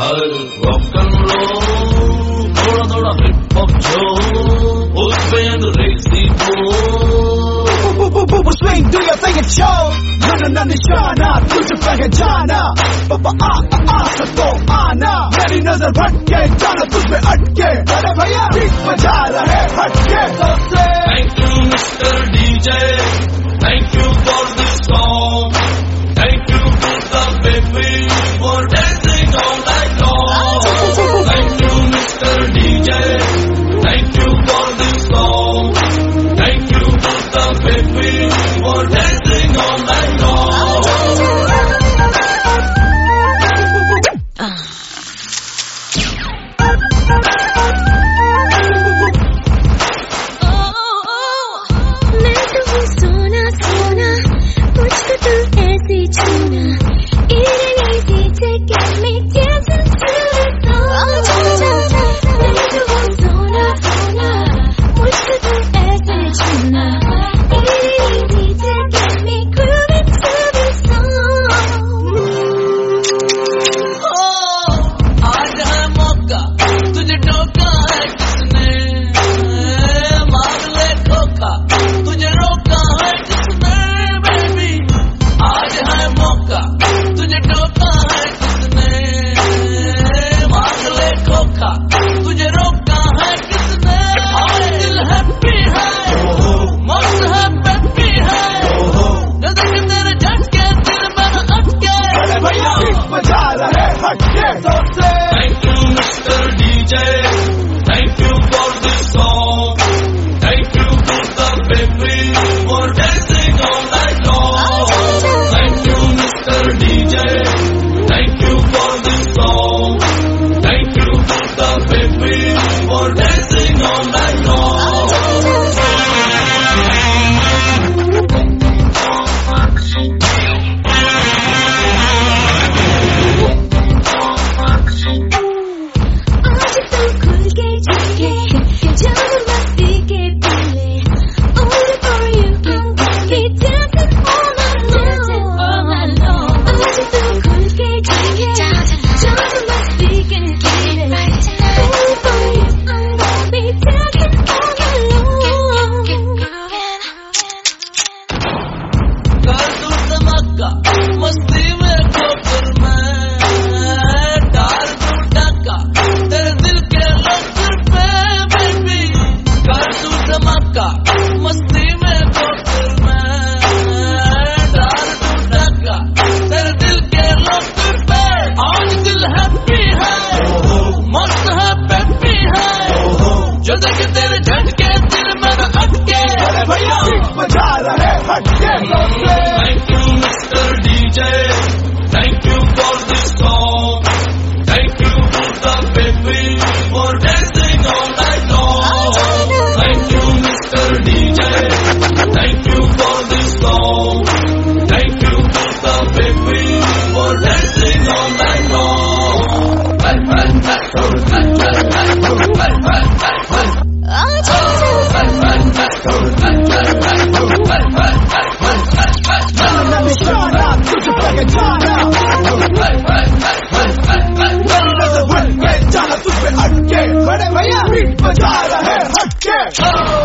Rock and role थोड़ा थोड़ा hip hop जो उसमें अंग्रेजी Swing, do your thing and show. Na nishana, तुझे पहचाना. Papa सबको आना. मेरी नजर भटके, जाना तुझ में अटके. अरे भैया, बीट बजा रहे हटके. Thank you, Mr. DJ. Thank you for this song. Thank you to the baby for dancing all night long. Thank you, Mr. DJ. Thank you for this song. Thank you to the baby for dancing all night long. Thank you, Mr. DJ. Thank you for this song. Thank you to the baby for dancing all night long. Thank you, Mr. DJ. Thank you for this song. Thank you to the baby for dancing all night long. Thank you, Mr. DJ. Thank you for this song. Thank you to the baby for dancing all night long. Thank you, Mr. DJ. Thank you for this song. Thank you to the baby for dancing all night long. जाना तुझ पे अटके. बड़े भैया beat बजा रहे हटके.